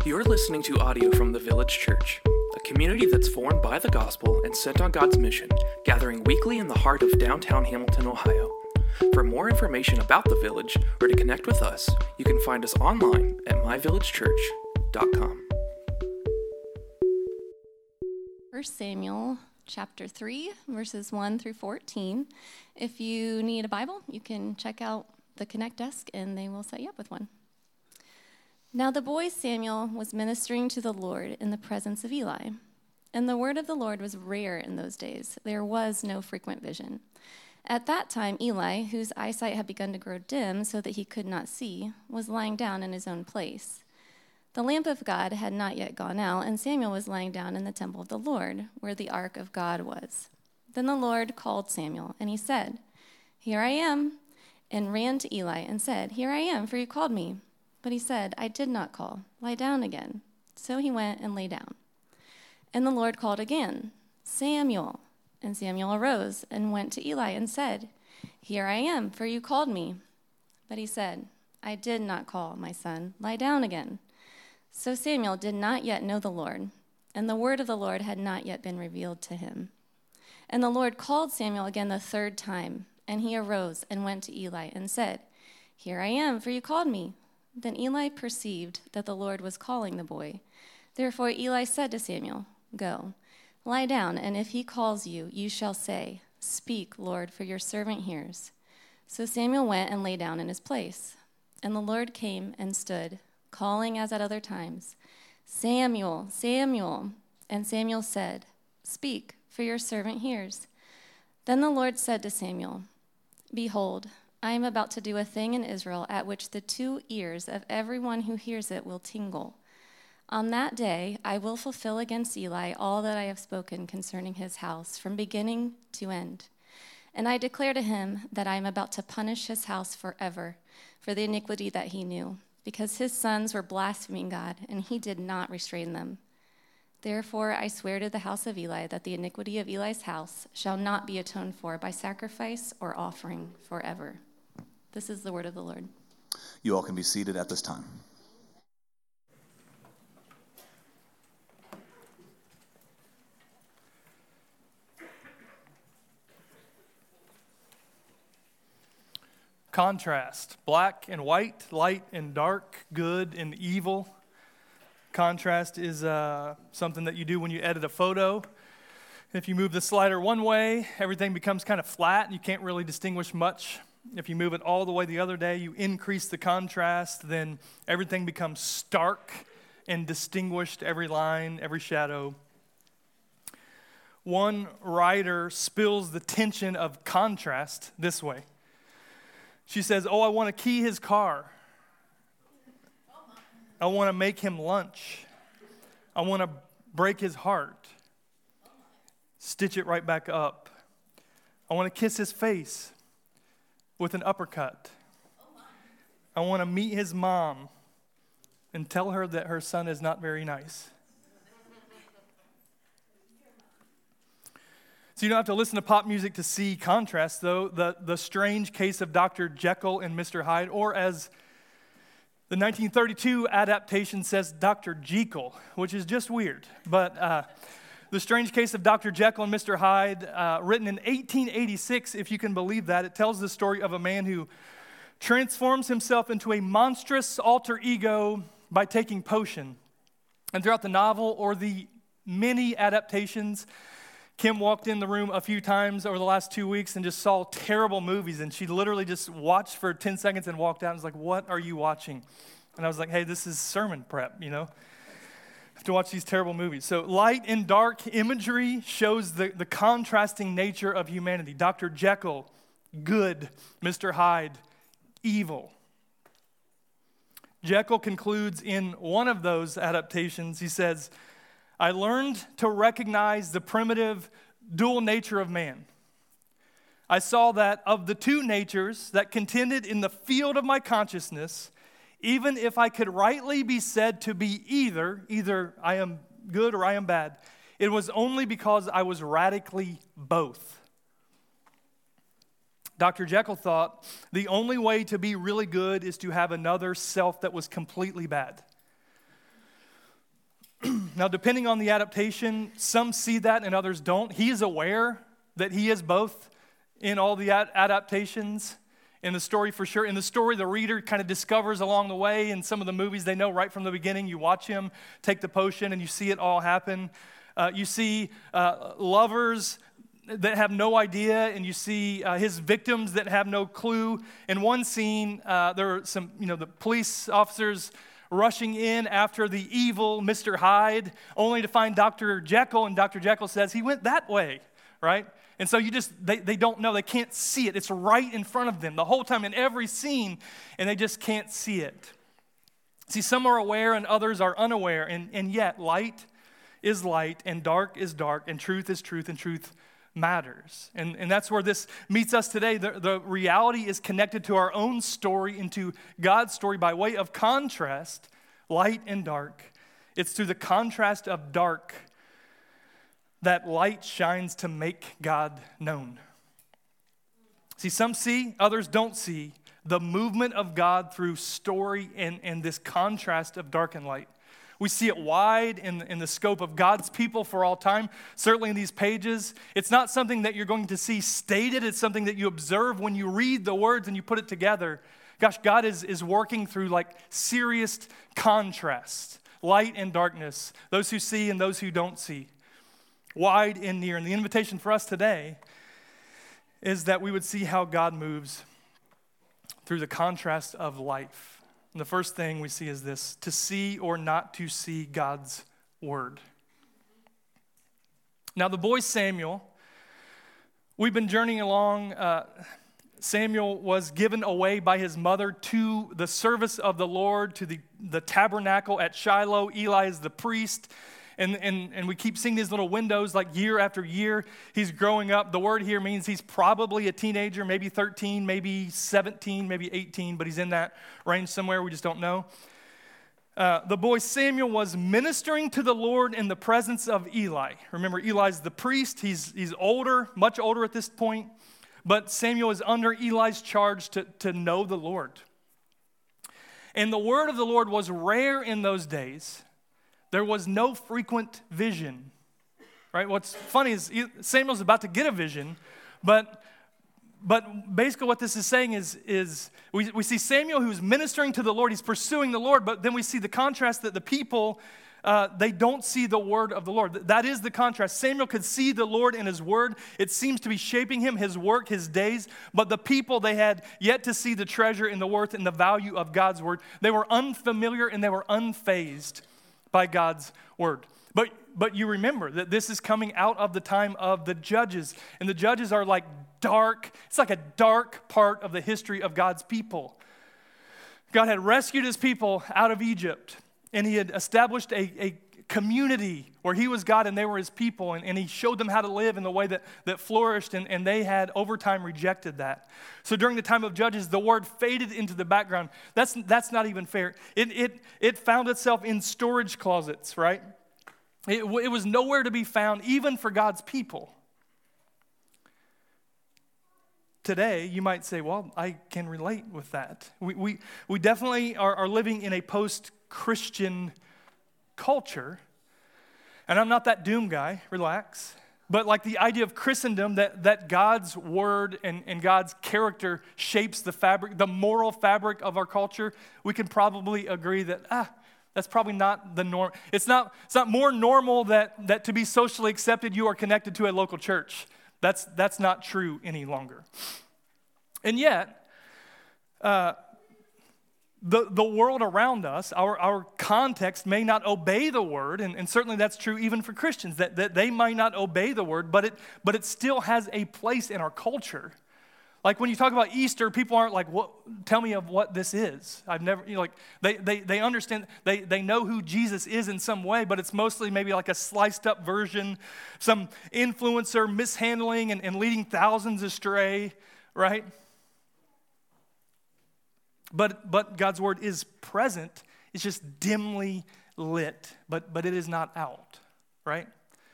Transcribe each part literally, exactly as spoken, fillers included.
You're listening to audio from the Village Church, a community that's formed by the gospel and sent on God's mission, gathering weekly in the heart of downtown Hamilton, Ohio. For more information about the Village or to connect with us, you can find us online at my village church dot com. First Samuel chapter three, verses one through fourteen. If you need a Bible, you can check out the Connect desk and they will set you up with one. Now the boy Samuel was ministering to the Lord in the presence of Eli. And the word of the Lord was rare in those days. There was no frequent vision. At that time, Eli, whose eyesight had begun to grow dim so that he could not see, was lying down in his own place. The lamp of God had not yet gone out, and Samuel was lying down in the temple of the Lord, where the ark of God was. Then the Lord called Samuel, and he said, "Here I am," and ran to Eli and said, "Here I am, for you called me." But he said, "I did not call. Lie down again." So he went and lay down. And the Lord called again, "Samuel." And Samuel arose and went to Eli and said, "Here I am, for you called me." But he said, "I did not call, my son. Lie down again." So Samuel did not yet know the Lord, and the word of the Lord had not yet been revealed to him. And the Lord called Samuel again the third time, and he arose and went to Eli and said, "Here I am, for you called me." Then Eli perceived that the Lord was calling the boy. Therefore Eli said to Samuel, "Go, lie down, and if he calls you, you shall say, 'Speak, Lord, for your servant hears.'" So Samuel went and lay down in his place. And the Lord came and stood, calling as at other times, "Samuel, Samuel." And Samuel said, "Speak, for your servant hears." Then the Lord said to Samuel, "Behold, I am about to do a thing in Israel at which the two ears of everyone who hears it will tingle. On that day I will fulfill against Eli all that I have spoken concerning his house, from beginning to end. And I declare to him that I am about to punish his house forever for the iniquity that he knew, because his sons were blaspheming God, and he did not restrain them. Therefore I swear to the house of Eli that the iniquity of Eli's house shall not be atoned for by sacrifice or offering forever." This is the word of the Lord. You all can be seated at this time. Contrast, black and white, light and dark, good and evil. Contrast is uh, something that you do when you edit a photo. If you move the slider one way, everything becomes kind of flat and you can't really distinguish much. If you move it all the way the other day, you increase the contrast, then everything becomes stark and distinguished, every line, every shadow. One writer spills the tension of contrast this way. She says, "Oh, I want to key his car. I want to make him lunch. I want to break his heart. Stitch it right back up. I want to kiss his face with an uppercut. I want to meet his mom and tell her that her son is not very nice." So you don't have to listen to pop music to see contrast, though. The, the strange case of Doctor Jekyll and Mister Hyde, or as the nineteen thirty-two adaptation says, Doctor Jekyll, which is just weird. But uh, The Strange Case of Doctor Jekyll and Mister Hyde, uh, written in eighteen eighty-six, if you can believe that. It tells the story of a man who transforms himself into a monstrous alter ego by taking potion. And throughout the novel, or the many adaptations, Kim walked in the room a few times over the last two weeks and just saw terrible movies, and she literally just watched for ten seconds and walked out and was like, "What are you watching?" And I was like, "Hey, this is sermon prep, you know? I have to watch these terrible movies." So light and dark imagery shows the, the contrasting nature of humanity. Doctor Jekyll, good. Mister Hyde, evil. Jekyll concludes in one of those adaptations, he says, "I learned to recognize the primitive dual nature of man. I saw that of the two natures that contended in the field of my consciousness, even if I could rightly be said to be either, either I am good or I am bad, it was only because I was radically both." Doctor Jekyll thought the only way to be really good is to have another self that was completely bad. Now, depending on the adaptation, some see that and others don't. He is aware that he is both in all the ad- adaptations. In the story, for sure. In the story, the reader kind of discovers along the way. In some of the movies, they know right from the beginning. You watch him take the potion and you see it all happen. Uh, you see uh, lovers that have no idea, and you see uh, his victims that have no clue. In one scene, uh, there are some, you know, the police officers rushing in after the evil Mister Hyde, only to find Doctor Jekyll, and Doctor Jekyll says he went that way, right? And so you just, they, they don't know, they can't see it. It's right in front of them the whole time in every scene, and they just can't see it. See, some are aware and others are unaware, and, and yet light is light, and dark is dark, and truth is truth, and truth matters. And, and that's where this meets us today. The, the reality is connected to our own story, into God's story by way of contrast, light and dark. It's through the contrast of dark that light shines to make God known. See, some see, others don't see the movement of God through story and, and this contrast of dark and light. We see it wide in, in the scope of God's people for all time. Certainly in these pages, it's not something that you're going to see stated. It's something that you observe when you read the words and you put it together. Gosh, God is, is working through like serious contrast, light and darkness, those who see and those who don't see. Wide and near. And the invitation for us today is that we would see how God moves through the contrast of life. And the first thing we see is this: to see or not to see God's word. Now, the boy Samuel, we've been journeying along. Uh, Samuel was given away by his mother to the service of the Lord, to the, the tabernacle at Shiloh. Eli is the priest. And, and, and we keep seeing these little windows like year after year. He's growing up. The word here means he's probably a teenager, maybe thirteen, maybe seventeen, maybe eighteen, but he's in that range somewhere. We just don't know. Uh, the boy Samuel was ministering to the Lord in the presence of Eli. Remember, Eli's the priest. He's, he's older, much older at this point. But Samuel is under Eli's charge to, to know the Lord. And the word of the Lord was rare in those days. There was no frequent vision, right? What's funny is Samuel's about to get a vision, but but basically what this is saying is, is we, we see Samuel who's ministering to the Lord, he's pursuing the Lord, but then we see the contrast that the people, uh, they don't see the word of the Lord. That is the contrast. Samuel could see the Lord in his word. It seems to be shaping him, his work, his days, but the people, they had yet to see the treasure and the worth and the value of God's word. They were unfamiliar and they were unfazed by God's word. But but you remember that this is coming out of the time of the judges. And the judges are like dark, it's like a dark part of the history of God's people. God had rescued his people out of Egypt, and he had established a, a community where he was God and they were his people, and, and he showed them how to live in the way that, that flourished, and, and they had over time rejected that. So during the time of Judges, the word faded into the background. That's, that's not even fair. It, it, it found itself in storage closets, right? It, it was nowhere to be found, even for God's people. Today, you might say, well, I can relate with that. We, we, we definitely are, are living in a post-Christian culture. And I'm not that doom guy, relax. But like the idea of Christendom, that, that God's word and, and God's character shapes the fabric, the moral fabric of our culture, we can probably agree that, ah, that's probably not the norm. It's not, it's not more normal that, that to be socially accepted, you are connected to a local church. That's, that's not true any longer. And yet, uh, The, the world around us, our, our context may not obey the word, and, and certainly that's true even for Christians, that, that they might not obey the word, but it, but it still has a place in our culture. Like when you talk about Easter, people aren't like, "What? Tell me of what this is." I've never, you know, like, they, they, they understand, they, they know who Jesus is in some way, but it's mostly maybe like a sliced up version, some influencer mishandling and, and leading thousands astray, right? But but God's word is present. It's just dimly lit, but but it is not out, right?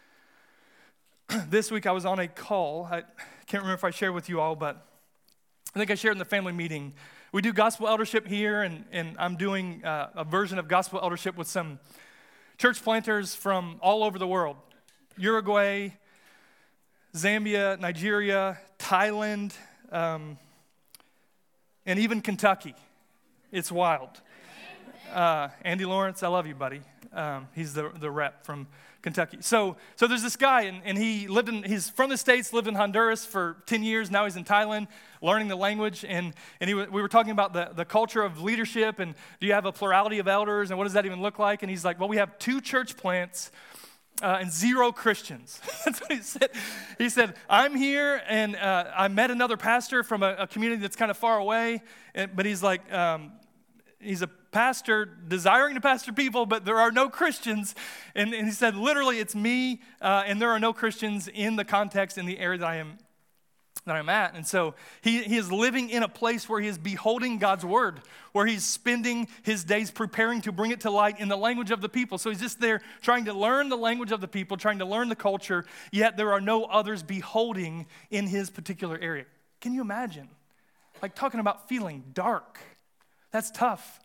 This week I was on a call. I can't remember if I shared with you all, but I think I shared in the family meeting. We do gospel eldership here, and, and I'm doing uh, a version of gospel eldership with some church planters from all over the world. Uruguay, Zambia, Nigeria, Thailand, um, and even Kentucky. It's wild. Uh, Andy Lawrence, I love you, buddy. Um, he's the, the rep from Kentucky. So so there's this guy, and, and he lived in, he's from the States, lived in Honduras for ten years. Now he's in Thailand, learning the language. And, and he, we were talking about the, the culture of leadership, and do you have a plurality of elders, and what does that even look like? And he's like, well, we have two church plants uh, and zero Christians. That's what he said. He said, I'm here, and uh, I met another pastor from a, a community that's kind of far away, and, but he's like, um, he's a pastor desiring to pastor people, but there are no Christians. And, and he said, literally, it's me, uh, and there are no Christians in the context, in the area that I am that I'm at. And so he, he is living in a place where he is beholding God's word, where he's spending his days preparing to bring it to light in the language of the people. So he's just there trying to learn the language of the people, trying to learn the culture, yet there are no others beholding in his particular area. Can you imagine? Like talking about feeling dark. That's tough.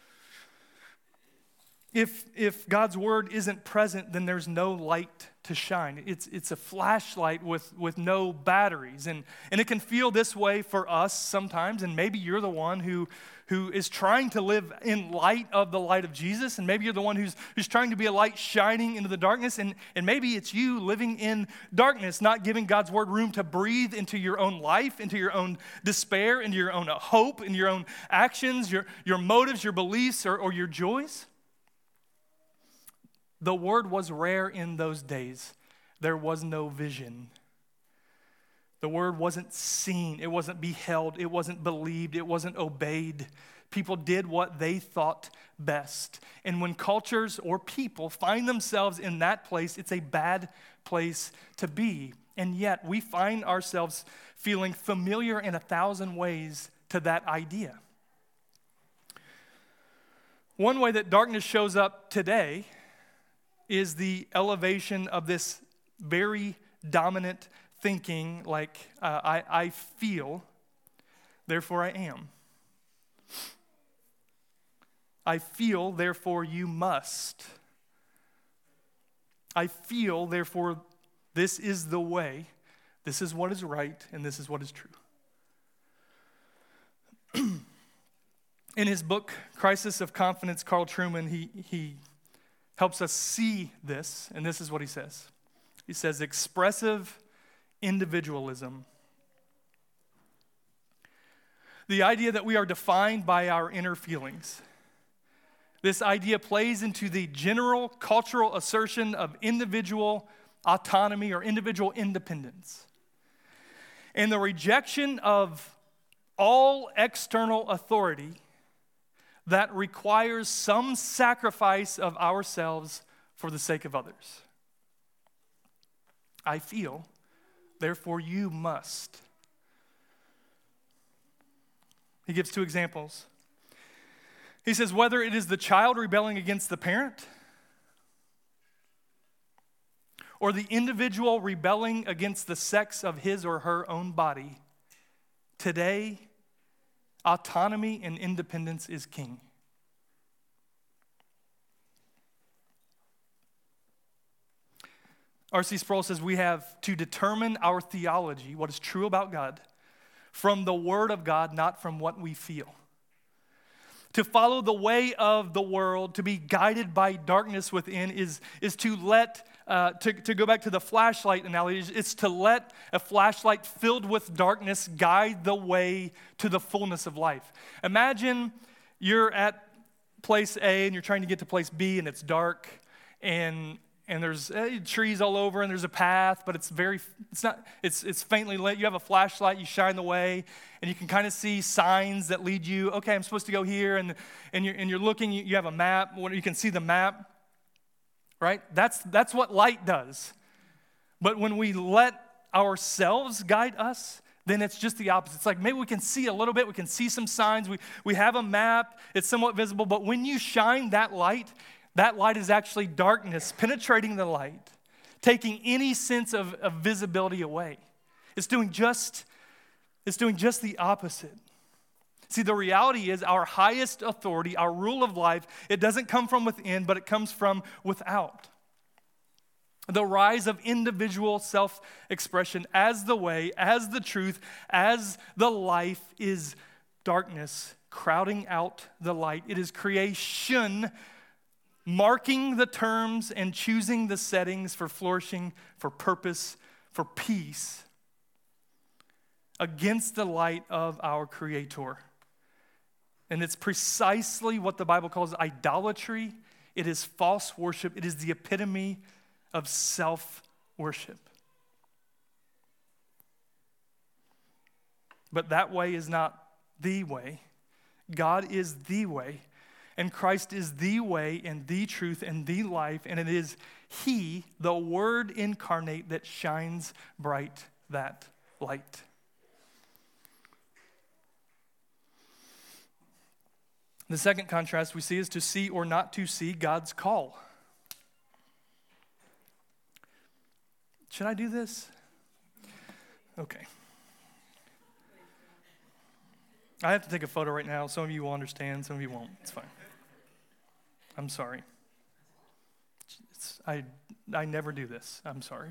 If, if God's word isn't present, then there's no light to shine. It's, it's a flashlight with, with no batteries. And, and it can feel this way for us sometimes. And maybe you're the one who, who is trying to live in light of the light of Jesus. And maybe you're the one who's, who's trying to be a light shining into the darkness. And, and maybe it's you living in darkness, not giving God's word room to breathe into your own life, into your own despair, into your own hope, into your own actions, your, your motives, your beliefs, or, or your joys. The word was rare in those days. There was no vision. The word wasn't seen. It wasn't beheld. It wasn't believed. It wasn't obeyed. People did what they thought best. And when cultures or people find themselves in that place, it's a bad place to be. And yet we find ourselves feeling familiar in a thousand ways to that idea. One way that darkness shows up today is the elevation of this very dominant thinking, like uh, I, I feel, therefore I am. I feel, therefore you must. I feel, therefore this is the way, this is what is right, and this is what is true. In his book, Crisis of Confidence, Carl Trueman, he he helps us see this, and this is what he says. He says, expressive individualism. The idea that we are defined by our inner feelings. This idea plays into the general cultural assertion of individual autonomy or individual independence. And the rejection of all external authority that requires some sacrifice of ourselves for the sake of others. I feel, therefore you must. He gives two examples. He says, whether it is the child rebelling against the parent or the individual rebelling against the sex of his or her own body, today, autonomy and independence is king. R C Sproul says we have to determine our theology, what is true about God, from the Word of God, not from what we feel. To follow the way of the world, to be guided by darkness within, is, is to let, uh, to, to go back to the flashlight analogy, it's to let a flashlight filled with darkness guide the way to the fullness of life. Imagine you're at place A and you're trying to get to place B and it's dark and and there's uh, trees all over and there's a path, but it's very, it's not, it's it's faintly lit. You have a flashlight, you shine the way, and you can kind of see signs that lead you, okay, I'm supposed to go here, and and you're, and you're looking, you, you have a map, you can see the map, right? That's, that's what light does. But when we let ourselves guide us, then it's just the opposite. It's like maybe we can see a little bit, we can see some signs, we, we have a map, it's somewhat visible, but when you shine that light, that light is actually darkness penetrating the light, taking any sense of, of visibility away. It's doing just, it's doing just the opposite. See, the reality is our highest authority, our rule of life, it doesn't come from within, but it comes from without. The rise of individual self-expression as the way, as the truth, as the life is darkness crowding out the light. It is creation marking the terms and choosing the settings for flourishing, for purpose, for peace against the light of our Creator. And it's precisely what the Bible calls idolatry. It is false worship. It is the epitome of self-worship. But that way is not the way. God is the way, and Christ is the way and the truth and the life, and it is He, the Word incarnate, that shines bright that light. The second contrast we see is to see or not to see God's call. Should I do this? Okay. I have to take a photo right now. Some of you will understand, some of you won't. It's fine. I'm sorry. It's, I, I never do this. I'm sorry.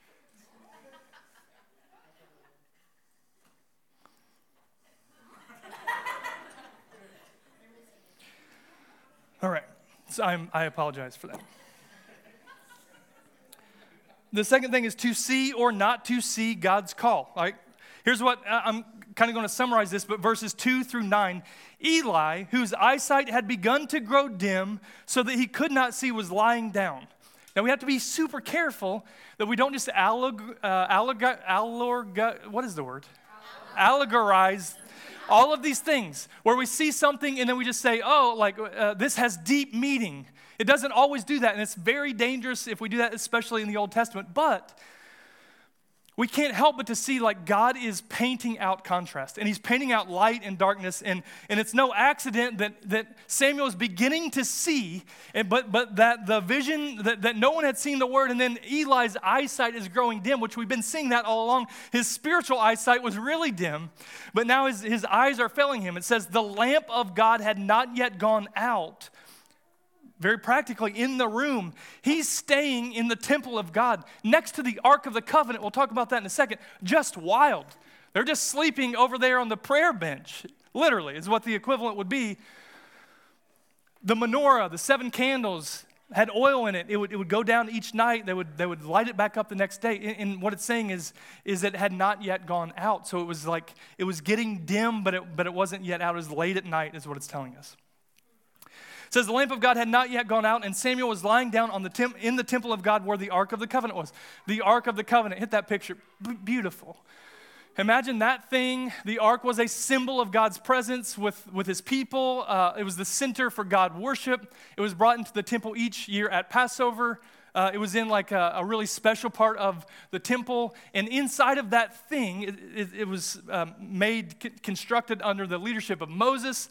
All right. So I'm, I apologize for that. The second thing is to see or not to see God's call. All right? Here's what, I'm kind of going to summarize this, but verses two through nine. Eli, whose eyesight had begun to grow dim so that he could not see, was lying down. Now we have to be super careful that we don't just alleg, uh, alleg, alleg, what is the word? Allegorize all of these things where we see something and then we just say, oh, like uh, this has deep meaning. It doesn't always do that, and it's very dangerous if we do that, especially in the Old Testament. But we can't help but to see like God is painting out contrast, and He's painting out light and darkness, and, and it's no accident that, that Samuel is beginning to see, and, but, but that the vision, that, that no one had seen the word, and then Eli's eyesight is growing dim, which we've been seeing that all along. His spiritual eyesight was really dim, but now his, his eyes are failing him. It says the lamp of God had not yet gone out. Very practically, in the room, he's staying in the temple of God next to the Ark of the Covenant. We'll talk about that in a second. Just wild. They're just sleeping over there on the prayer bench, literally, is what the equivalent would be. The menorah, the seven candles, had oil in it. It would, it would go down each night. They would, they would light it back up the next day. And, and what it's saying is, is that it had not yet gone out. So it was like, it was getting dim, but it, but it wasn't yet out. It was late at night, is what it's telling us. It says the lamp of God had not yet gone out, and Samuel was lying down on the temp- in the temple of God where the Ark of the Covenant was. The Ark of the Covenant. Hit that picture. B- beautiful. Imagine that thing. The Ark was a symbol of God's presence with, with His people. Uh, it was the center for God worship. It was brought into the temple each year at Passover. Uh, it was in like a, a really special part of the temple. And inside of that thing, it, it, it was um, made, c- constructed under the leadership of Moses,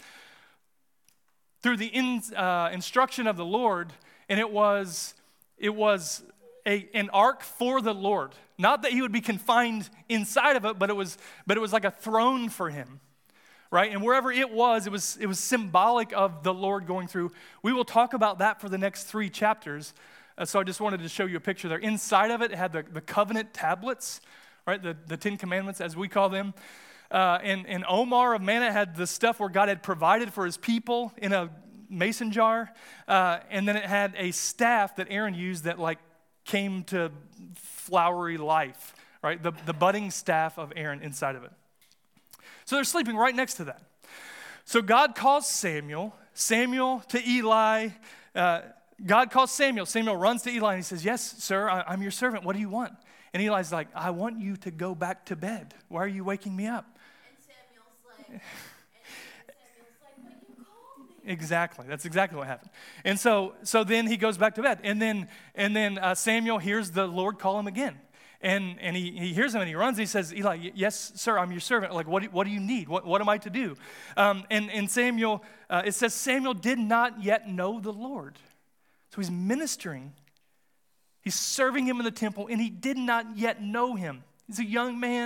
through the in, uh, instruction of the Lord, and it was it was a, an ark for the Lord. Not that He would be confined inside of it, but it was but it was like a throne for Him, right? And wherever it was, it was it was symbolic of the Lord going through. We will talk about that for the next three chapters. Uh, so I just wanted to show you a picture there. Inside of it, it had the, the covenant tablets, right? The, the Ten Commandments, as we call them. Uh, and, and Omar of Manasseh had the stuff where God had provided for His people in a mason jar. Uh, and then it had a staff that Aaron used that like came to flowery life, right? The, the budding staff of Aaron inside of it. So they're sleeping right next to that. So God calls Samuel, Samuel to Eli. Uh, God calls Samuel. Samuel runs to Eli and he says, yes, sir, I, I'm your servant. What do you want? And Eli's like, I want you to go back to bed. Why are you waking me up? And Samuel's like, and Samuel's like, but you called me. Exactly. That's exactly what happened. And so so then he goes back to bed. And then and then uh, Samuel hears the Lord call him again. And and he, he hears him and he runs. And he says, Eli, yes, sir, I'm your servant. Like, what do, what do you need? What, what am I to do? Um, and, and Samuel, uh, it says Samuel did not yet know the Lord. So he's ministering. He's serving Him in the temple, and he did not yet know Him. He's a young man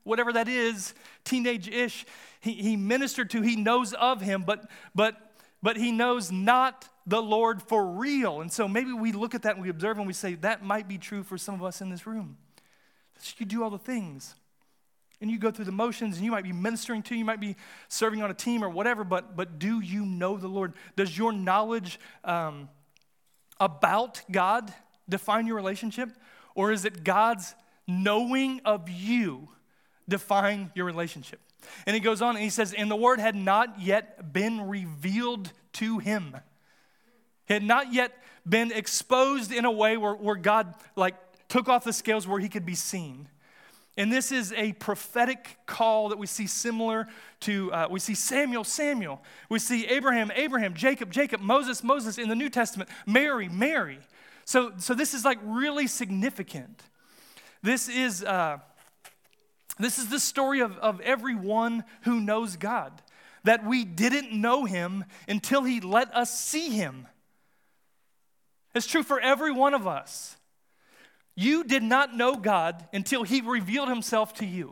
whatever that is, teenage-ish, he, he ministered to, he knows of him, but but but he knows not the Lord for real. And so maybe we look at that and we observe and we say, that might be true for some of us in this room. You do all the things. And you go through the motions, and you might be ministering to, you might be serving on a team or whatever, but but do you know the Lord? Does your knowledge um, about God define your relationship? Or is it God's knowing of you define your relationship? And he goes on and he says, and the word had not yet been revealed to him. It had not yet been exposed in a way where, where God like took off the scales where he could be seen. And this is a prophetic call that we see similar to, uh, we see Samuel, Samuel. We see Abraham, Abraham, Jacob, Jacob, Moses, Moses in the New Testament, Mary, Mary. So, so this is like really significant. This is, uh, this is the story of, of everyone who knows God, that we didn't know him until he let us see him. It's true for every one of us. You did not know God until he revealed himself to you.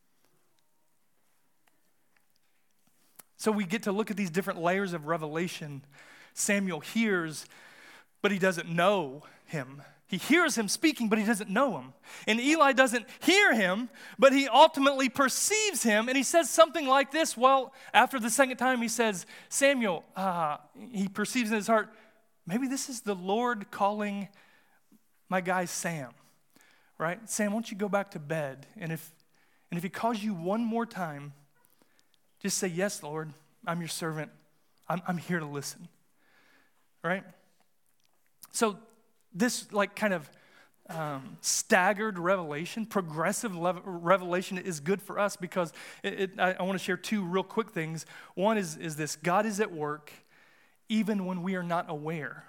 So we get to look at these different layers of revelation. Samuel hears, but he doesn't know him. He hears him speaking, but he doesn't know him. And Eli doesn't hear him, but he ultimately perceives him. And he says something like this. Well, after the second time, he says, Samuel, uh, he perceives in his heart, maybe this is the Lord calling my guy Sam, right? Sam, why don't you go back to bed? And if and if he calls you one more time, just say, yes, Lord, I'm your servant. I'm, I'm here to listen, right? So this like kind of um, staggered revelation, progressive le- revelation is good for us because it, it, I, I want to share two real quick things. One is, is this: God is at work even when we are not aware.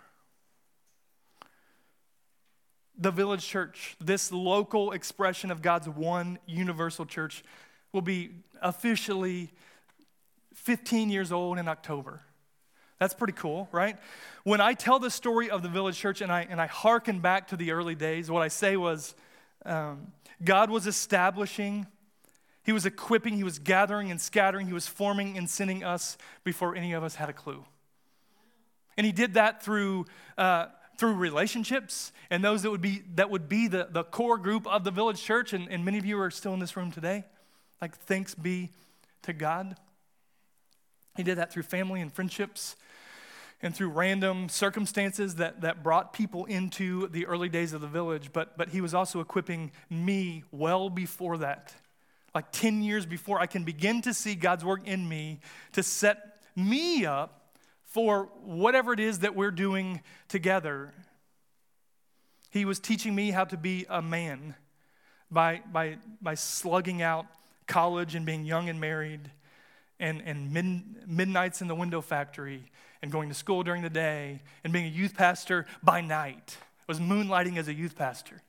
The Village Church, this local expression of God's one universal church, will be officially fifteen years old in October. That's pretty cool, right? When I tell the story of the Village Church and I and I hearken back to the early days, what I say was um, God was establishing, he was equipping, he was gathering and scattering, he was forming and sending us before any of us had a clue. And he did that through uh, through relationships, and those that would be that would be the, the core group of the Village Church, and, and many of you are still in this room today. Like, thanks be to God. He did that through family and friendships and through random circumstances that, that brought people into the early days of the Village, but, but he was also equipping me well before that. Like ten years before I can begin to see God's work in me to set me up for whatever it is that we're doing together. He was teaching me how to be a man by, by, by slugging out college and being young and married and, and mid, midnights in the window factory and going to school during the day and being a youth pastor by night. I was moonlighting as a youth pastor.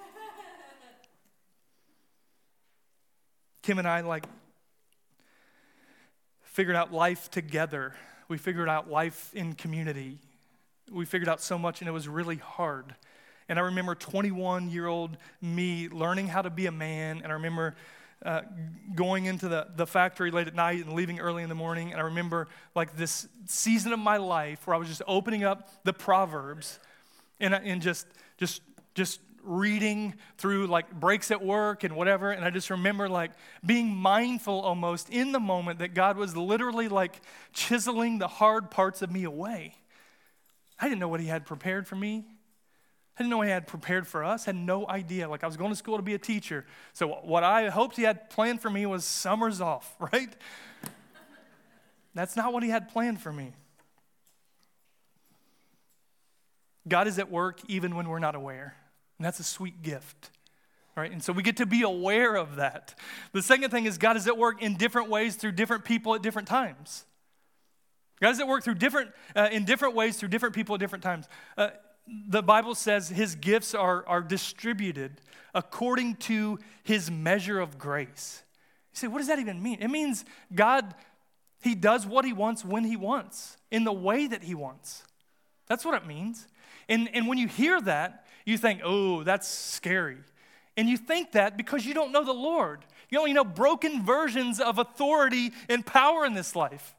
Kim and I like figured out life together. We figured out life in community. We figured out so much, and it was really hard. And I remember twenty-one-year-old me learning how to be a man, and I remember uh, going into the, the factory late at night and leaving early in the morning, and I remember like this season of my life where I was just opening up the Proverbs and, and just, just, just reading through like breaks at work and whatever, and I just remember like being mindful almost in the moment that God was literally like chiseling the hard parts of me away. I didn't know what he had prepared for me. I didn't know what he had prepared for us. I had no idea. Like, I was going to school to be a teacher. So what I hoped he had planned for me was summers off, right? That's not what he had planned for me. God is at work even when we're not aware. And that's a sweet gift, right? And so we get to be aware of that. The second thing is God is at work in different ways through different people at different times. God is at work through different, uh, in different ways through different people at different times. Uh, the Bible says his gifts are, are distributed according to his measure of grace. You say, what does that even mean? It means God, he does what he wants when he wants, in the way that he wants. That's what it means. And, and when you hear that, you think, oh, that's scary. And you think that because you don't know the Lord. You only know broken versions of authority and power in this life.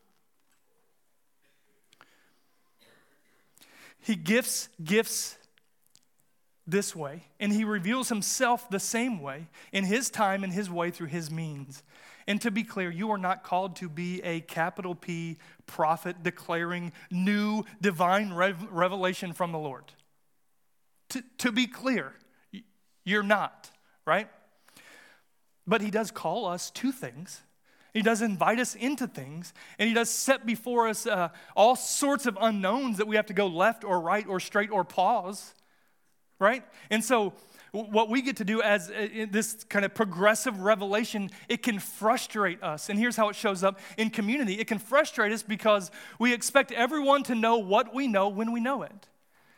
He gifts gifts this way, and he reveals himself the same way in his time and his way through his means. And to be clear, you are not called to be a capital P prophet declaring new divine rev- revelation from the Lord. To, to be clear, you're not, right? But he does call us to things. He does invite us into things, and he does set before us uh, all sorts of unknowns that we have to go left or right or straight or pause, right? And so what we get to do as uh, this kind of progressive revelation, it can frustrate us. And here's how it shows up in community. It can frustrate us because we expect everyone to know what we know when we know it.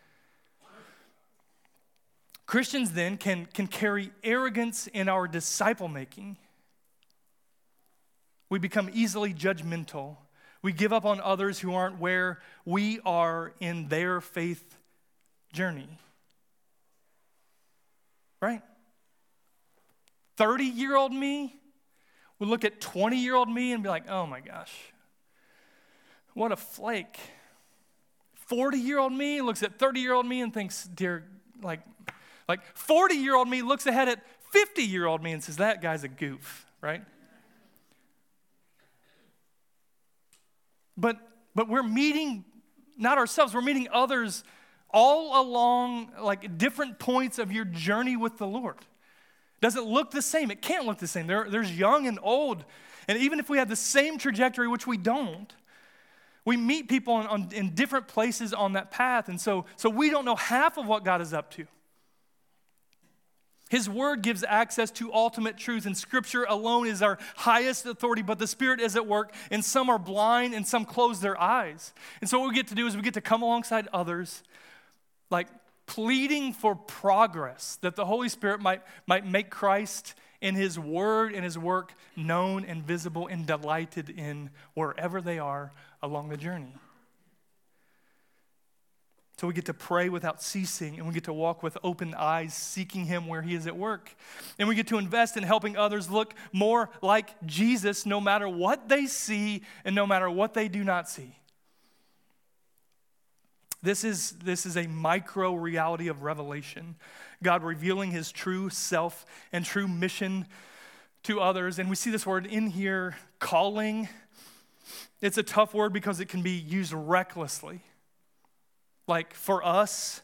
Christians then can, can carry arrogance in our disciple making. We become easily judgmental. We give up on others who aren't where we are in their faith journey. Right? thirty-year-old me would look at twenty-year-old me and be like, oh my gosh, what a flake. forty-year-old me looks at thirty-year-old me and thinks, dear, like, like forty-year-old me looks ahead at fifty-year-old me and says, that guy's a goof, right? But but we're meeting, not ourselves, we're meeting others all along like different points of your journey with the Lord. Does it look the same? It can't look the same. There, there's young and old. And even if we have the same trajectory, which we don't, we meet people on, on, in different places on that path. And so, so we don't know half of what God is up to. His word gives access to ultimate truth, and Scripture alone is our highest authority, but the Spirit is at work, and some are blind and some close their eyes. And so what we get to do is we get to come alongside others, like pleading for progress, that the Holy Spirit might, might make Christ in His word and His work known and visible and delighted in wherever they are along the journey. So we get to pray without ceasing, and we get to walk with open eyes, seeking Him where He is at work. And we get to invest in helping others look more like Jesus no matter what they see and no matter what they do not see. This is, this is a micro reality of revelation. God revealing His true self and true mission to others. And we see this word in here, calling. It's a tough word because it can be used recklessly. Like for us,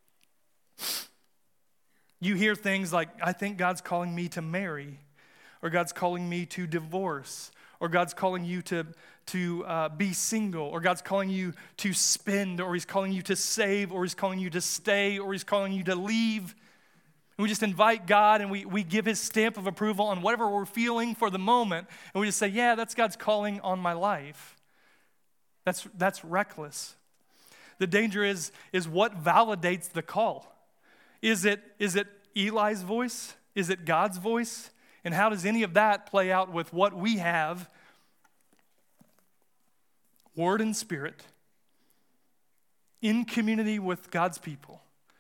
you hear things like, I think God's calling me to marry, or God's calling me to divorce, or God's calling you to, to uh, be single, or God's calling you to spend, or He's calling you to save, or He's calling you to stay, or He's calling you to leave. And we just invite God, and we, we give His stamp of approval on whatever we're feeling for the moment, and we just say, yeah, that's God's calling on my life. That's, that's reckless. The danger is, is what validates the call. Is it, is it Eli's voice? Is it God's voice? And how does any of that play out with what we have, word and spirit, in community with God's people?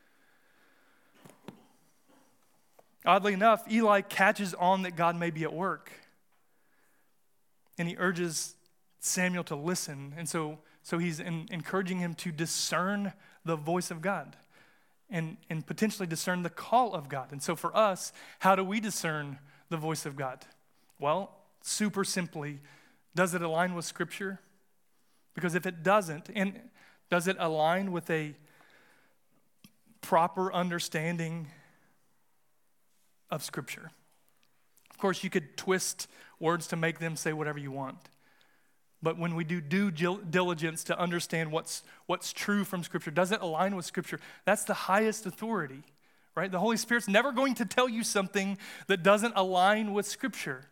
Oddly enough, Eli catches on that God may be at work. And he urges Samuel to listen. And so So he's in, encouraging him to discern the voice of God and, and potentially discern the call of God. And so for us, how do we discern the voice of God? Well, super simply, does it align with Scripture? Because if it doesn't, and does it align with a proper understanding of Scripture? Of course, you could twist words to make them say whatever you want. But when we do due diligence to understand what's, what's true from Scripture, does it align with Scripture? That's the highest authority, right? The Holy Spirit's never going to tell you something that doesn't align with Scripture.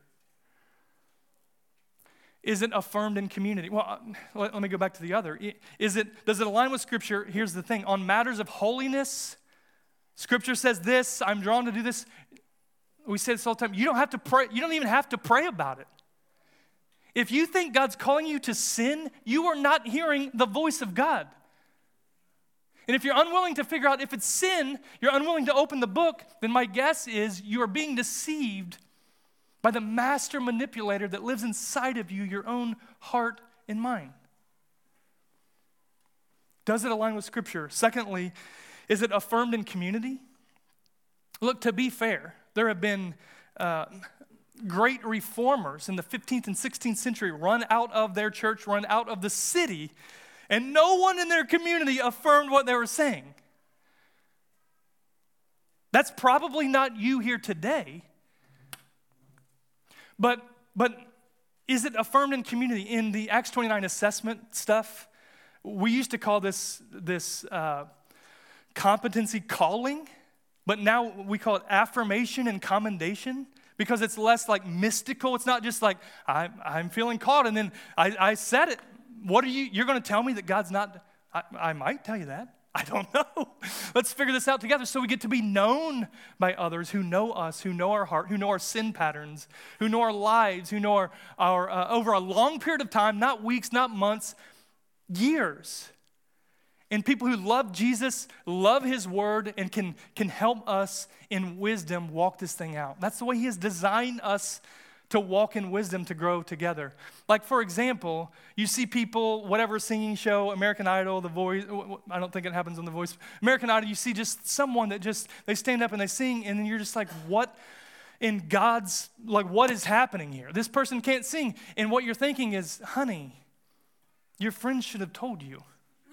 Is it affirmed in community? Well, let, let me go back to the other. Is it, does it align with Scripture? Here's the thing. On matters of holiness, Scripture says this, I'm drawn to do this. We say this all the time. You don't have to pray. You don't even have to pray about it. If you think God's calling you to sin, you are not hearing the voice of God. And if you're unwilling to figure out if it's sin, you're unwilling to open the book, then my guess is you are being deceived by the master manipulator that lives inside of you, your own heart and mind? Does it align with Scripture? Secondly, is it affirmed in community? Look, to be fair, there have been uh, great reformers in the fifteenth and sixteenth century run out of their church, run out of the city, and no one in their community affirmed what they were saying. That's probably not you here today, but, but is it affirmed in community? In the Acts twenty-nine assessment stuff, we used to call this, this uh, competency calling, but now we call it affirmation and commendation because it's less like mystical. It's not just like, I'm, I'm feeling called and then I, I said it. What are you, you're going to tell me that God's not, I, I might tell you that. I don't know. Let's figure this out together so we get to be known by others who know us, who know our heart, who know our sin patterns, who know our lives, who know our, our uh, over a long period of time, not weeks, not months, years. And people who love Jesus, love his word, and can, can help us in wisdom walk this thing out. That's the way he has designed us to walk in wisdom, to grow together. Like, for example, you see people, whatever singing show, American Idol, The Voice, I don't think it happens on The Voice. American Idol, you see just someone that just, they stand up and they sing, and then you're just like, what in God's, like, what is happening here? This person can't sing. And what you're thinking is, honey, your friends should have told you.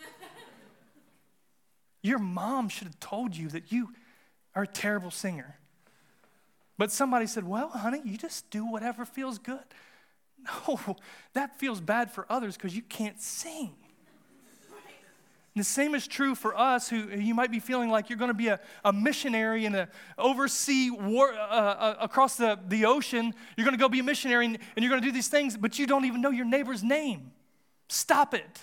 Your mom should have told you that you are a terrible singer. But somebody said, well, honey, you just do whatever feels good. No, that feels bad for others because you can't sing. And the same is true for us who you might be feeling like you're going to be a, a missionary and a oversee war, uh, uh, across the, the ocean. You're going to go be a missionary and, and you're going to do these things, but you don't even know your neighbor's name. Stop it.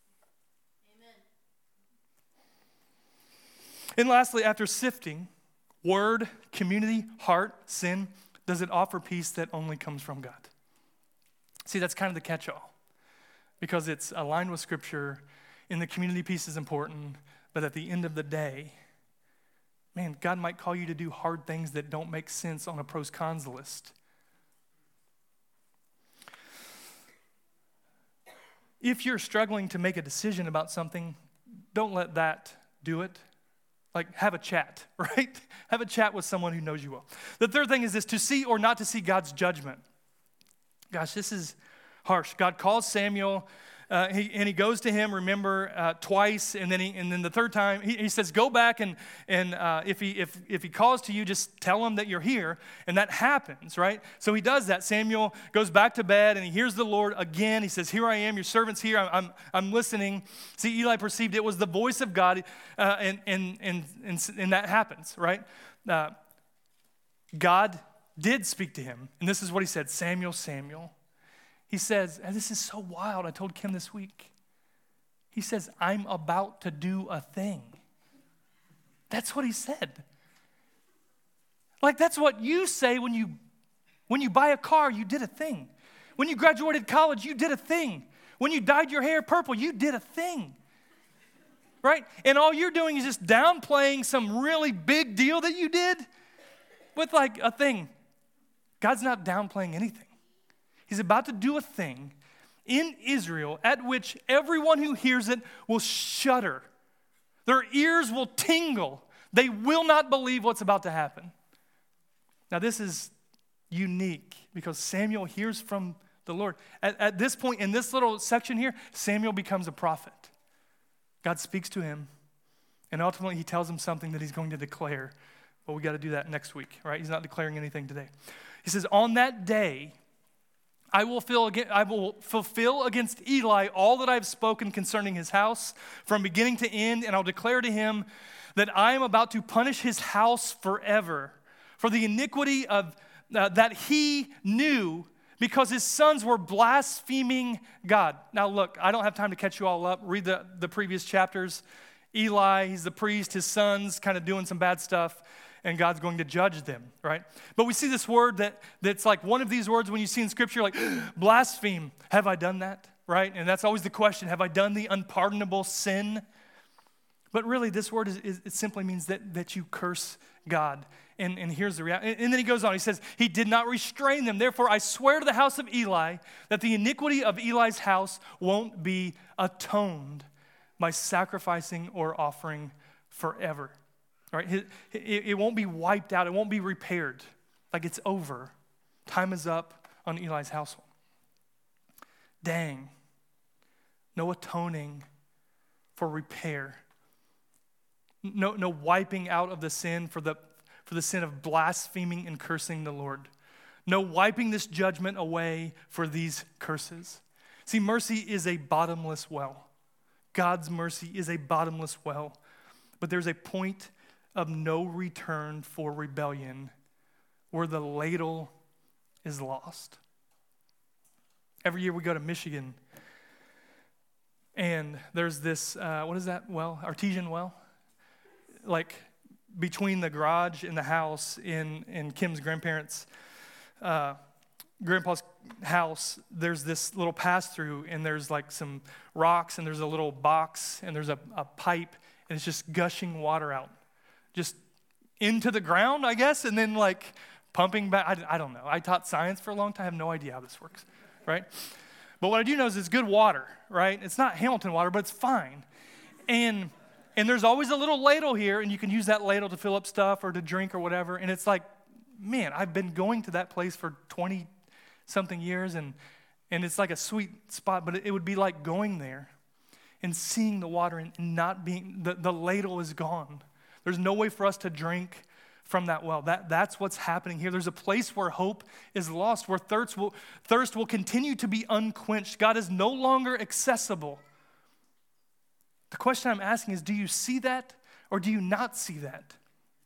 And lastly, after sifting, word, community, heart, sin, does it offer peace that only comes from God? See, that's kind of the catch-all because it's aligned with Scripture, and the community piece is important, but at the end of the day, man, God might call you to do hard things that don't make sense on a pros-cons list. If you're struggling to make a decision about something, don't let that do it. Like, have a chat, right? Have a chat with someone who knows you well. The third thing is this, to see or not to see God's judgment. Gosh, this is harsh. God calls Samuel, uh, he, and he goes to him, remember, uh, twice, and then he, and then the third time, he, he says, go back, and, and uh, if, he, if, if he calls to you, just tell him that you're here, and that happens, right? So he does that. Samuel goes back to bed, and he hears the Lord again. He says, here I am, your servant's here, I'm, I'm, I'm listening. See, Eli perceived it was the voice of God, uh, and, and, and, and, and that happens, right? Uh, God did speak to him, and this is what he said, Samuel, Samuel. He says, and this is so wild, I told Kim this week. He says, I'm about to do a thing. That's what he said. Like, that's what you say when you, when you buy a car, you did a thing. When you graduated college, you did a thing. When you dyed your hair purple, you did a thing. Right? And all you're doing is just downplaying some really big deal that you did with like a thing. God's not downplaying anything. He's about to do a thing in Israel at which everyone who hears it will shudder. Their ears will tingle. They will not believe what's about to happen. Now, this is unique because Samuel hears from the Lord. At, at this point, in this little section here, Samuel becomes a prophet. God speaks to him, and ultimately he tells him something that he's going to declare. But we got to do that next week, right? He's not declaring anything today. He says, on that day, I will, fill, I will fulfill against Eli all that I've spoken concerning his house from beginning to end, and I'll declare to him that I am about to punish his house forever for the iniquity of uh, that he knew because his sons were blaspheming God. Now look, I don't have time to catch you all up. Read the, the previous chapters. Eli, he's the priest, his sons kind of doing some bad stuff, and God's going to judge them, right? But we see this word that, that's like one of these words when you see in Scripture, like blaspheme. Have I done that, right? And that's always the question. Have I done the unpardonable sin? But really, this word is, is it simply means that, that you curse God. And, and here's the reality. And, and then he goes on. He says, he did not restrain them. Therefore, I swear to the house of Eli that the iniquity of Eli's house won't be atoned by sacrificing or offering forever. All right? It, it, it won't be wiped out. It won't be repaired. Like it's over. Time is up on Eli's household. Dang. No atoning for repair. No, no wiping out of the sin for the, for the sin of blaspheming and cursing the Lord. No wiping this judgment away for these curses. See, mercy is a bottomless well. God's mercy is a bottomless well. But there's a point of no return for rebellion where the ladle is lost. Every year we go to Michigan, and there's this, uh, what is that well? Artesian well? Like between the garage and the house in, in Kim's grandparents' uh, grandpa's house, there's this little pass-through, and there's like some rocks, and there's a little box, and there's a, a pipe, and it's just gushing water out. Just into the ground, I guess, and then like pumping back. I, I don't know. I taught science for a long time. I have no idea how this works, right? But what I do know is it's good water, right? It's not Hamilton water, but it's fine. And and there's always a little ladle here, and you can use that ladle to fill up stuff or to drink or whatever. And it's like, man, I've been going to that place for twenty-something years, and, and it's like a sweet spot. But it, it would be like going there and seeing the water and not being, the, the ladle is gone. There's no way for us to drink from that well. That, that's what's happening here. There's a place where hope is lost, where thirst will, thirst will continue to be unquenched. God is no longer accessible. The question I'm asking is, do you see that or do you not see that?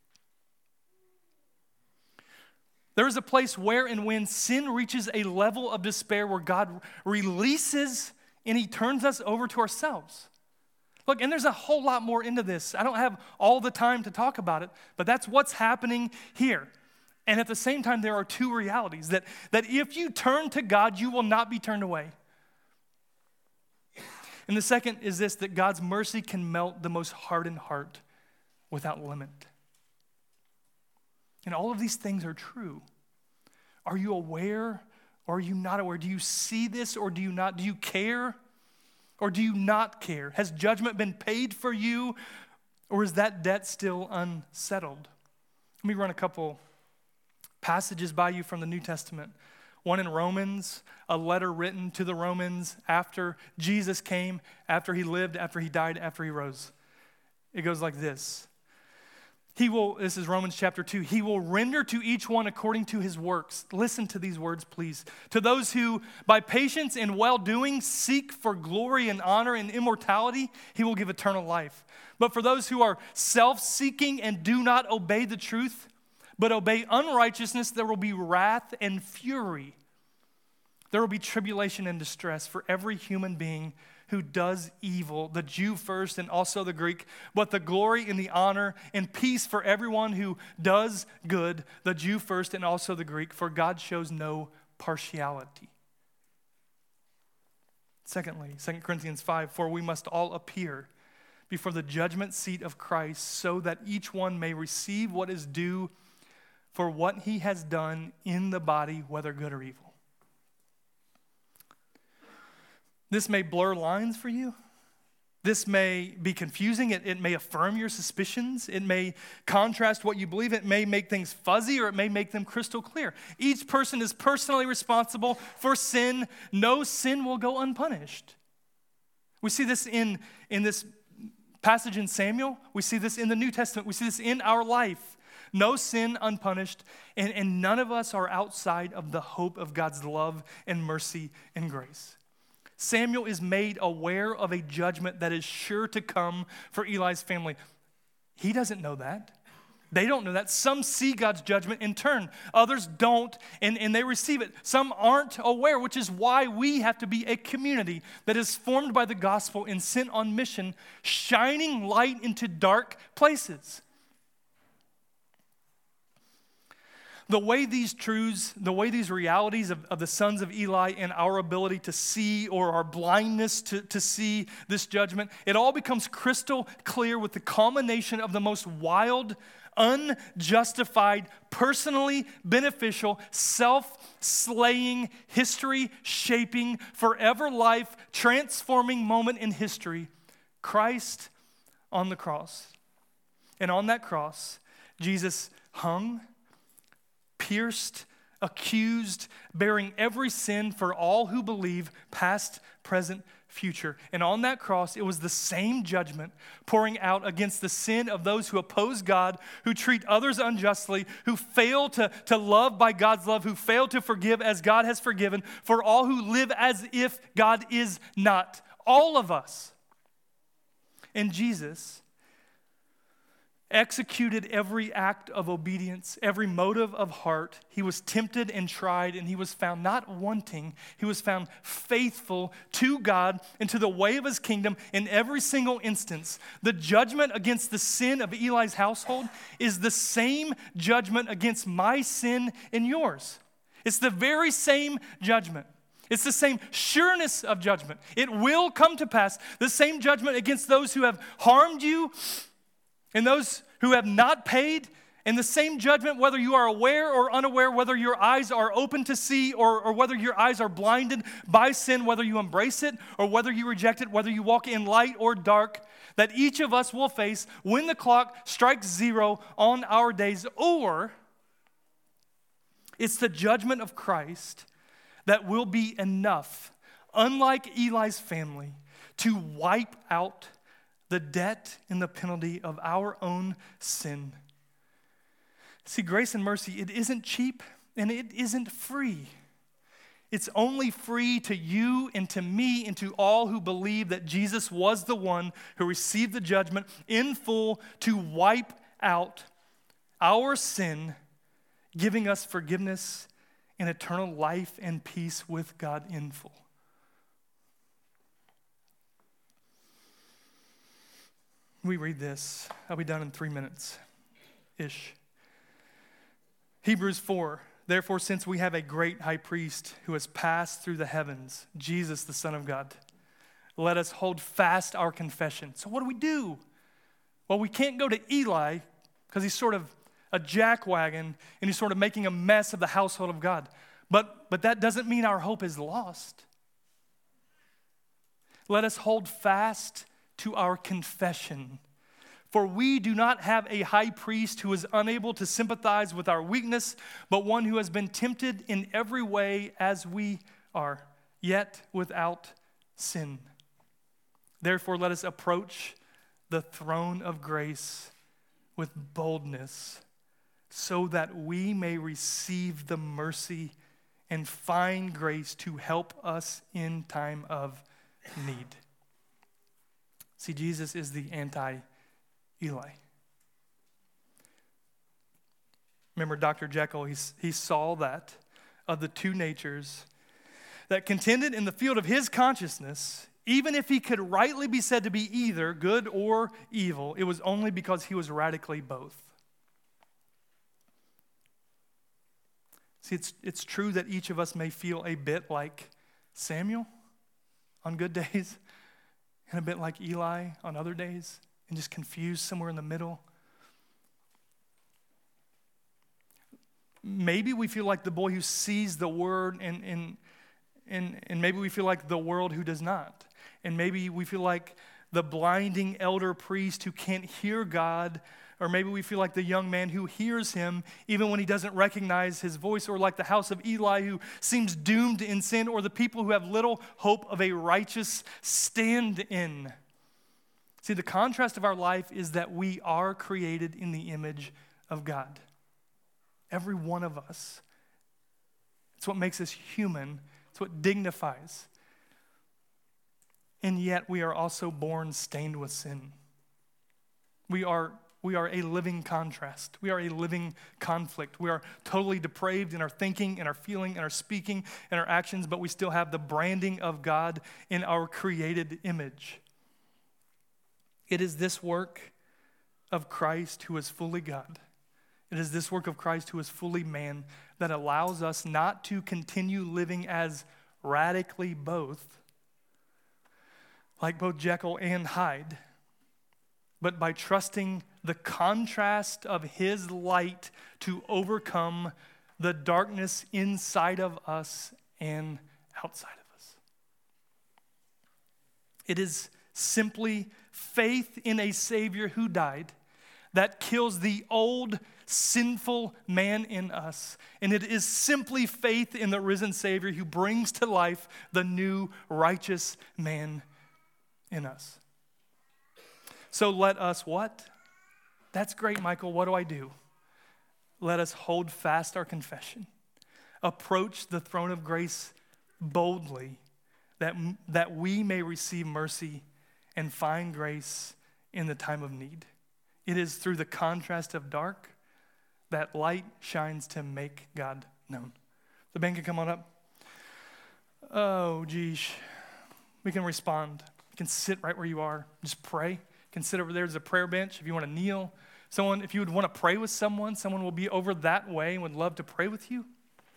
There is a place where and when sin reaches a level of despair where God releases and he turns us over to ourselves. Look, and there's a whole lot more into this. I don't have all the time to talk about it, but that's what's happening here. And at the same time, there are two realities, that, that if you turn to God, you will not be turned away. And the second is this, that God's mercy can melt the most hardened heart without limit. And all of these things are true. Are you aware or are you not aware? Do you see this or do you not? Do you care or do you not care? Has judgment been paid for you, or is that debt still unsettled? Let me run a couple passages by you from the New Testament. One in Romans, a letter written to the Romans after Jesus came, after he lived, after he died, after he rose. It goes like this. He will, this is Romans chapter two, he will render to each one according to his works. Listen to these words, please. To those who, by patience and well-doing, seek for glory and honor and immortality, he will give eternal life. But for those who are self-seeking and do not obey the truth, but obey unrighteousness, there will be wrath and fury. There will be tribulation and distress for every human being who does evil, the Jew first and also the Greek, but the glory and the honor and peace for everyone who does good, the Jew first and also the Greek, for God shows no partiality. Secondly, Second Corinthians five, for we must all appear before the judgment seat of Christ so that each one may receive what is due for what he has done in the body, whether good or evil. This may blur lines for you. This may be confusing. It, it may affirm your suspicions. It may contrast what you believe. It may make things fuzzy, or it may make them crystal clear. Each person is personally responsible for sin. No sin will go unpunished. We see this in, in this passage in Samuel. We see this in the New Testament. We see this in our life. No sin unpunished, and, and none of us are outside of the hope of God's love and mercy and grace. Samuel is made aware of a judgment that is sure to come for Eli's family. He doesn't know that. They don't know that. Some see God's judgment in turn. Others don't, and, and they receive it. Some aren't aware, which is why we have to be a community that is formed by the gospel and sent on mission, shining light into dark places. The way these truths, the way these realities of, of the sons of Eli and our ability to see, or our blindness to, to see this judgment, it all becomes crystal clear with the culmination of the most wild, unjustified, personally beneficial, self-slaying, history-shaping, forever life transforming moment in history, Christ on the cross. And on that cross, Jesus hung, pierced, accused, bearing every sin for all who believe, past, present, future. And on that cross, it was the same judgment pouring out against the sin of those who oppose God, who treat others unjustly, who fail to, to love by God's love, who fail to forgive as God has forgiven, for all who live as if God is not. All of us. And Jesus executed every act of obedience, every motive of heart. He was tempted and tried, and he was found not wanting. He was found faithful to God and to the way of his kingdom in every single instance. The judgment against the sin of Eli's household is the same judgment against my sin and yours. It's the very same judgment. It's the same sureness of judgment. It will come to pass. The same judgment against those who have harmed you and those who have not paid, and the same judgment whether you are aware or unaware, whether your eyes are open to see or, or whether your eyes are blinded by sin, whether you embrace it or whether you reject it, whether you walk in light or dark, that each of us will face when the clock strikes zero on our days. Or it's the judgment of Christ that will be enough, unlike Eli's family, to wipe out the debt and the penalty of our own sin. See, grace and mercy, it isn't cheap and it isn't free. It's only free to you and to me and to all who believe that Jesus was the one who received the judgment in full to wipe out our sin, giving us forgiveness and eternal life and peace with God in full. We read this. I'll be done in three minutes-ish. Hebrews four, therefore, since we have a great high priest who has passed through the heavens, Jesus, the Son of God, let us hold fast our confession. So what do we do? Well, we can't go to Eli because he's sort of a jackwagon and he's sort of making a mess of the household of God. But, but that doesn't mean our hope is lost. Let us hold fast to our confession. For we do not have a high priest who is unable to sympathize with our weakness, but one who has been tempted in every way as we are, yet without sin. Therefore, let us approach the throne of grace with boldness, so that we may receive the mercy and find grace to help us in time of need. See, Jesus is the anti-Eli. Remember Doctor Jekyll, he, he saw that of the two natures that contended in the field of his consciousness, even if he could rightly be said to be either good or evil, it was only because he was radically both. See, it's, it's true that each of us may feel a bit like Samuel on good days, and a bit like Eli on other days, and just confused somewhere in the middle. Maybe we feel like the boy who sees the word, and, and, and, and maybe we feel like the world who does not. And maybe we feel like the blinding elder priest who can't hear God, or maybe we feel like the young man who hears him even when he doesn't recognize his voice, or like the house of Eli who seems doomed in sin, or the people who have little hope of a righteous stand-in. See, the contrast of our life is that we are created in the image of God. Every one of us. It's what makes us human. It's what dignifies. And yet we are also born stained with sin. We are We are a living contrast. We are a living conflict. We are totally depraved in our thinking, in our feeling, in our speaking, in our actions, but we still have the branding of God in our created image. It is this work of Christ, who is fully God It is this work of Christ, who is fully man, that allows us not to continue living as radically both, like both Jekyll and Hyde, but by trusting the contrast of his light to overcome the darkness inside of us and outside of us. It is simply faith in a Savior who died that kills the old sinful man in us. And it is simply faith in the risen Savior who brings to life the new righteous man in us. So let us what? That's great, Michael. What do I do? Let us hold fast our confession. Approach the throne of grace boldly, that, that we may receive mercy and find grace in the time of need. It is through the contrast of dark that light shines to make God known. The band can come on up. Oh, geez. We can respond. You can sit right where you are. Just pray. You can sit over there. There's a prayer bench if you want to kneel. Someone, if you would want to pray with someone, someone will be over that way and would love to pray with you.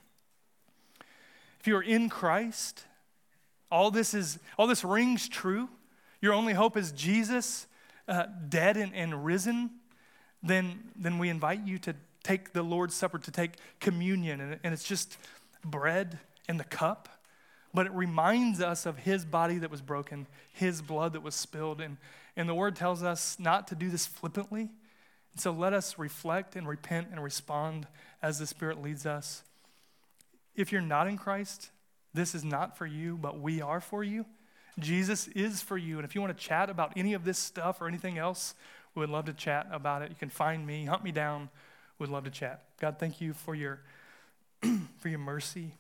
If you are in Christ, all this is all this rings true. Your only hope is Jesus, uh, dead and, and risen. Then, then we invite you to take the Lord's Supper, to take communion, and, and it's just bread and the cup, but it reminds us of his body that was broken, his blood that was spilled, and, and the word tells us not to do this flippantly. And so let us reflect and repent and respond as the Spirit leads us. If you're not in Christ, this is not for you, but we are for you. Jesus is for you, and if you want to chat about any of this stuff or anything else, we would love to chat about it. You can find me, hunt me down. We'd love to chat. God, thank you for your for your mercy.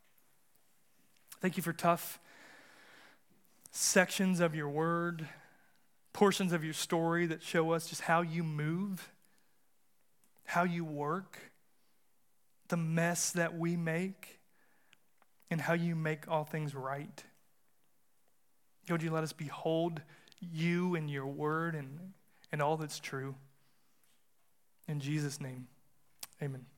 Thank you for tough sections of your word, portions of your story that show us just how you move, how you work, the mess that we make, and how you make all things right. God, would you let us behold you and your word and, and all that's true. In Jesus' name, amen.